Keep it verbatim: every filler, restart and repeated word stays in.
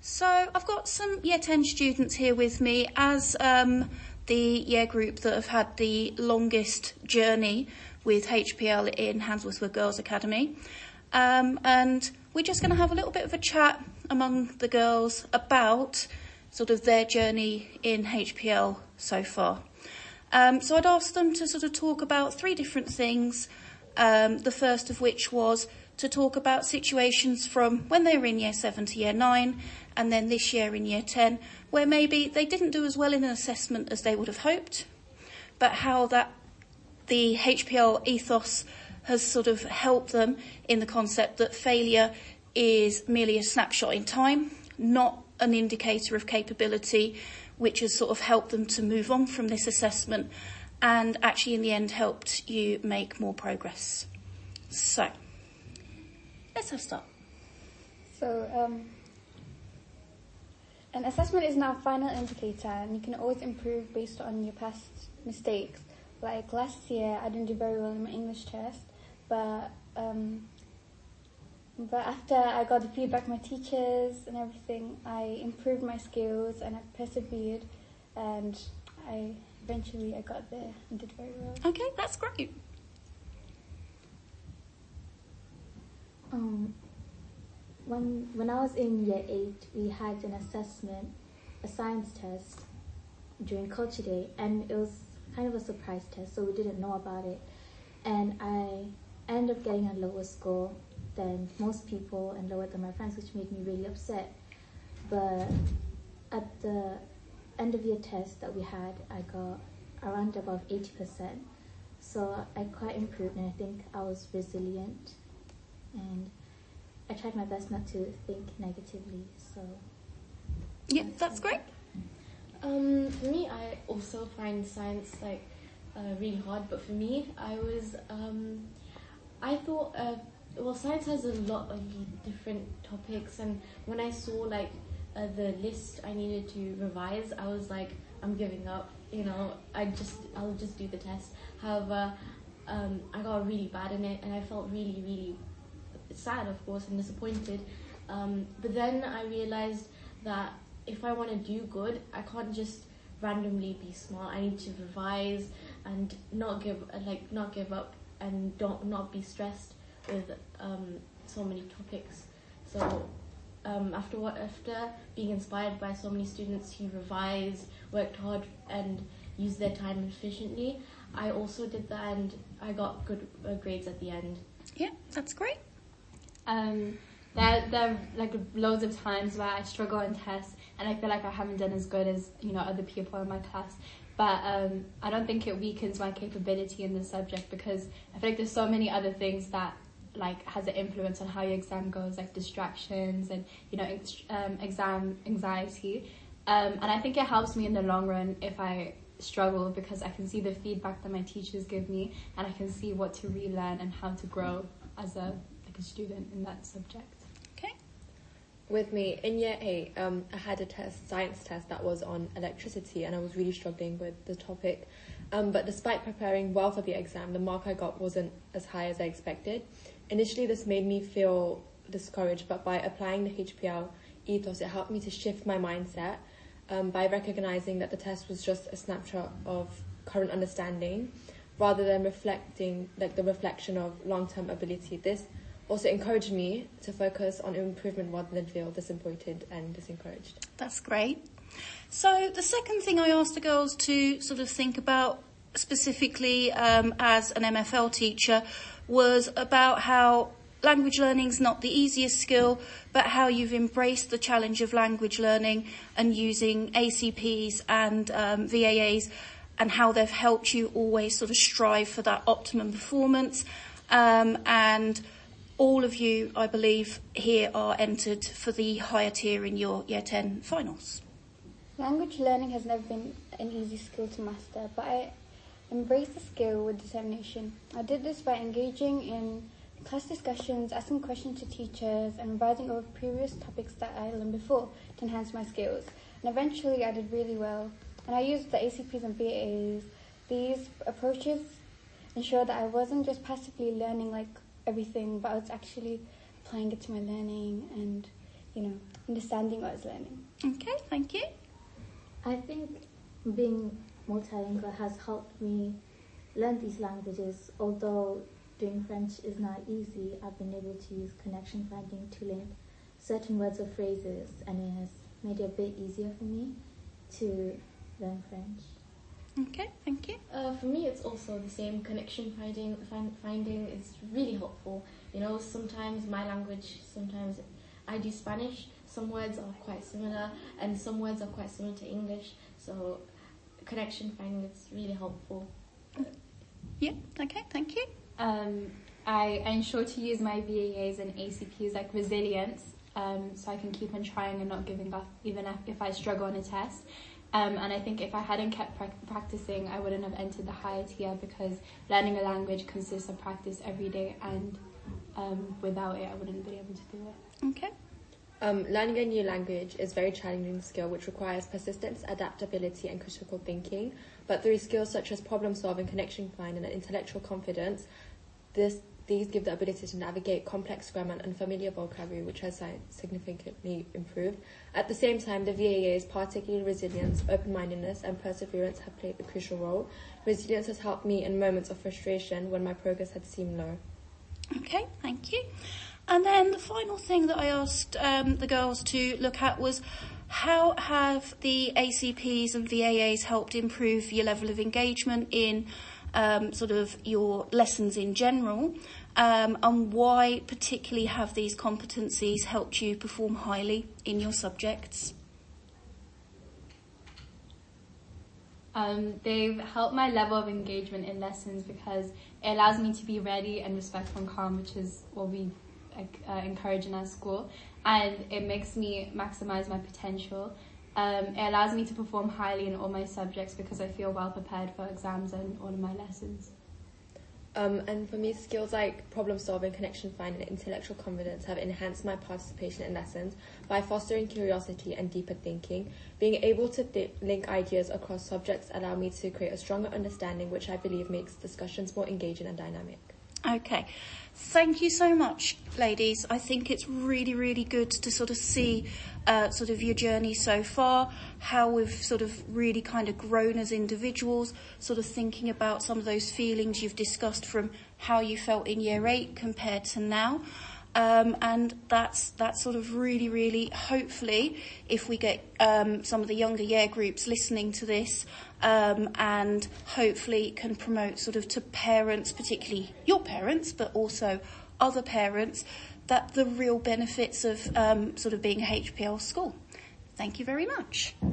So I've got some Year ten students here with me as um, the year group that have had the longest journey with H P L in Handsworth Girls Academy. Um, and we're just going to have a little bit of a chat among the girls about sort of their journey in H P L so far. Um, so I'd asked them to sort of talk about three different things, um, the first of which was to talk about situations from when they were in year seven to year nine, and then this year in year ten, where maybe they didn't do as well in an assessment as they would have hoped, but how that the H P L ethos has sort of helped them in the concept that failure is merely a snapshot in time, not an indicator of capability, which has sort of helped them to move on from this assessment and actually in the end helped you make more progress. So, let's have a start. So, um, an assessment is now a final indicator, and you can always improve based on your past mistakes. Like last year, I didn't do very well in my English test, but um, but after I got the feedback from my teachers and everything, I improved my skills and I persevered, and I eventually I got there and did very well. Okay, that's great. Um, when when I was in year eight, we had an assessment, a science test during Culture Day, and it was kind of a surprise test, so we didn't know about it. And I ended up getting a lower score than most people and lower than my friends, which made me really upset. But at the end of year test that we had, I got around above eighty percent. So I quite improved, and I think I was resilient. And I tried my best not to think negatively, so... Yeah, that's great. Um, for me, I also find science, like, uh, really hard, but for me, I was, um, I thought, uh, well, science has a lot of different topics, and when I saw, like, uh, the list I needed to revise, I was like, I'm giving up, you know, I just, I'll just do the test. However, um, I got really bad in it, and I felt really, really sad, of course, and disappointed. Um, but then I realized that if I want to do good, I can't just randomly be smart. I need to revise and not give, like, not give up, and don't not be stressed with um, so many topics. So um, after what after being inspired by so many students who revised, worked hard, and used their time efficiently, I also did that, and I got good uh, grades at the end. Yeah, that's great. Um, there, there are like loads of times where I struggle in tests, and I feel like I haven't done as good as, you know, other people in my class. But um, I don't think it weakens my capability in the subject, because I feel like there's so many other things that like has an influence on how your exam goes, like distractions and, you know, ex- um, exam anxiety. Um, and I think it helps me in the long run if I struggle, because I can see the feedback that my teachers give me, and I can see what to relearn and how to grow as a like a student in that subject. Okay. With me, in year eight, um, I had a test, science test that was on electricity, and I was really struggling with the topic. Um, but despite preparing well for the exam, the mark I got wasn't as high as I expected. Initially, this made me feel discouraged, but by applying the H P L ethos, it helped me to shift my mindset um, by recognizing that the test was just a snapshot of current understanding, rather than reflecting like the reflection of long-term ability. This also encouraged me to focus on improvement rather than feel disappointed and disencouraged. That's great. So the second thing I asked the girls to sort of think about specifically um, as an M F L teacher was about how language learning is not the easiest skill, but how you've embraced the challenge of language learning and using A C Ps and um, V A As, and how they've helped you always sort of strive for that optimum performance. Um, and all of you, I believe, here are entered for the higher tier in your Year ten finals. Language learning has never been an easy skill to master, but I embraced the skill with determination. I did this by engaging in class discussions, asking questions to teachers, and revising over previous topics that I learned before to enhance my skills. And eventually I did really well. And I used the A C Ps and V A As. These approaches ensured that I wasn't just passively learning like everything, but I was actually applying it to my learning and, you know, understanding what I was learning. Okay, thank you. I think being multilingual has helped me learn these languages. Although doing French is not easy, I've been able to use connection finding to link certain words or phrases, and it has made it a bit easier for me to learn French. Okay, thank you. Uh, for me, it's also the same. Connection finding find, finding is really helpful. You know, sometimes my language, sometimes I do Spanish. Some words are quite similar, and some words are quite similar to English. So, connection finding is really helpful. Yeah, okay, thank you. Um, I ensure to use my V A As and A C Ps like resilience, um, so I can keep on trying and not giving up, even if, if I struggle on a test. Um, and I think if I hadn't kept pra- practicing, I wouldn't have entered the higher tier, because learning a language consists of practice every day, and um, without it, I wouldn't have been able to do it. Okay. Um, learning a new language is a very challenging skill which requires persistence, adaptability and critical thinking. But through skills such as problem solving, connection finding and intellectual confidence, this, these give the ability to navigate complex grammar and unfamiliar vocabulary, which has significantly improved. At the same time, the V A As, particularly resilience, open-mindedness and perseverance, have played a crucial role. Resilience has helped me in moments of frustration when my progress had seemed low. Okay, thank you. And then the final thing that I asked um, the girls to look at was, how have the A C Ps and V A As helped improve your level of engagement in um, sort of your lessons in general, um, and why particularly have these competencies helped you perform highly in your subjects? Um, they've helped my level of engagement in lessons because it allows me to be ready and respectful and calm, which is what we uh, encourage in our school, and it makes me maximize my potential. Um, it allows me to perform highly in all my subjects because I feel well prepared for exams and all of my lessons. Um, and for me, skills like problem solving, connection finding, and intellectual confidence have enhanced my participation in lessons by fostering curiosity and deeper thinking. Being able to th- link ideas across subjects allow me to create a stronger understanding, which I believe makes discussions more engaging and dynamic. Okay, thank you so much, ladies. I think it's really, really good to sort of see uh, sort of your journey so far, how we've sort of really kind of grown as individuals, sort of thinking about some of those feelings you've discussed from how you felt in year eight compared to now. Um, and that's that's sort of really, really, hopefully, if we get um, some of the younger year groups listening to this, um, and hopefully can promote sort of to parents, particularly your parents, but also other parents, that the real benefits of um, sort of being a H P L school. Thank you very much.